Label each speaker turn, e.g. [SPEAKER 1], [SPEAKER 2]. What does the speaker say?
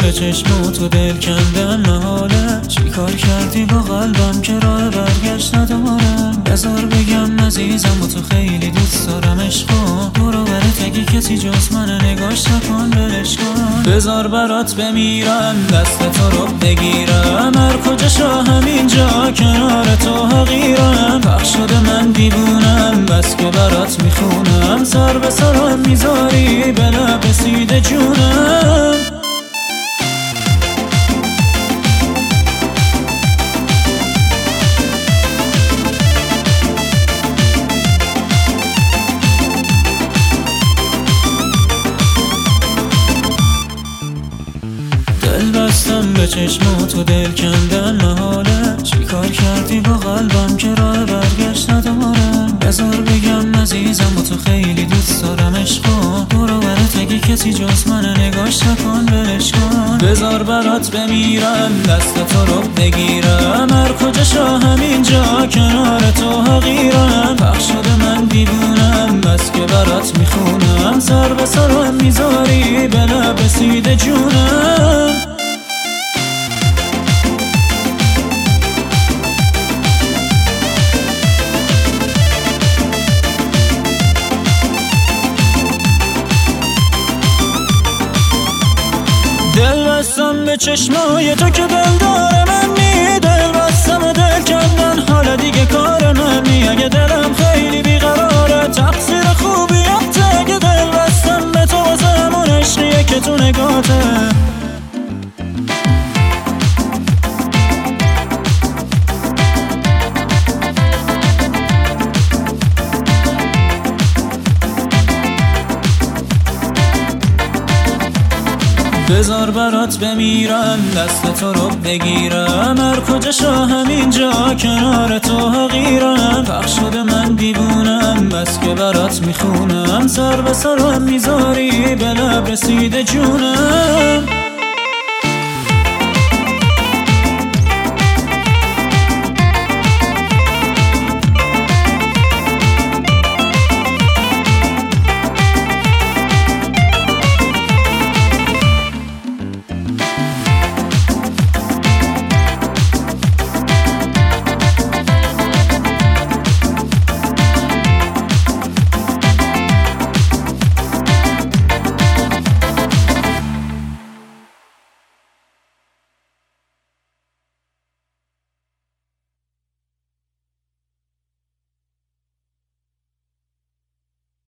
[SPEAKER 1] به چشمات و دل کندم محاله. چی کار کردی با قلبم که راه برگشت ندارم؟ بذار بگم عزیزم و تو خیلی دوست دارم عشقا. برو برات اگه کسی جز من نگاش نکن ولش کن. بذار برات بمیرم دست تو رو بگیرم. هر کجا شا همینجا کنار تو حقیرم. بخش شده من دیوونم بس که برات میخونم. سر به سرم میذاری به لب رسیده جونم. دل بستم به چشمات و دل کندن محاله. چی کار کردی با قلبم که راه برگشت ندارم؟ بذار بگم عزیزم و تو خیلی دوست دارم عشقا. برو برات اگه کسی جز من نگاش نکن ولش کن. بذار برات بمیرم دست تو رو بگیرم. هر کجا شا همینجا کنار تو حقیرم. بخش شده من دیوونم بس که برات میخونم. سر به سرم میذاری به لب رسیده جونم. دل بستم به چشمای تو که دل داره منی. دل بستم و دل کندن حالا دیگه کار منی. اگه دلم خیلی بیقراره تقصیر خوبیته. اگه دل بستم به تو واسه همون عشقیه که تو نگاته. بذار برات بمیرم دست تو رو بگیرم. هر کجا شا همینجا کنار تو حقیرم. بخش شده من دیوونم بس که برات میخونم. سر به سرم میذاری به لب رسیده جونم.